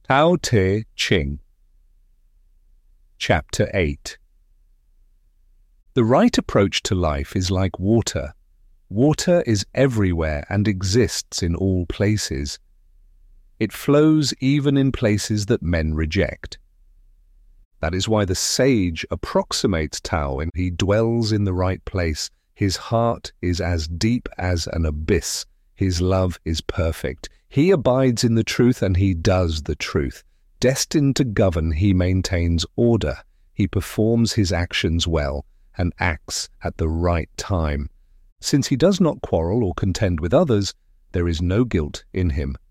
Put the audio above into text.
Tao Te Ching. Chapter 8. The right approach to life is like water. Water is everywhere and exists in all places. It flows even in places that men reject. That is why the sage approximates Tao when he dwells in the right place. His heart is as deep as an abyss. His love is perfect. He abides in the truth and he does the truth. Destined to govern, he maintains order. He performs his actions well and acts at the right time. Since he does not quarrel or contend with others, there is no guilt in him.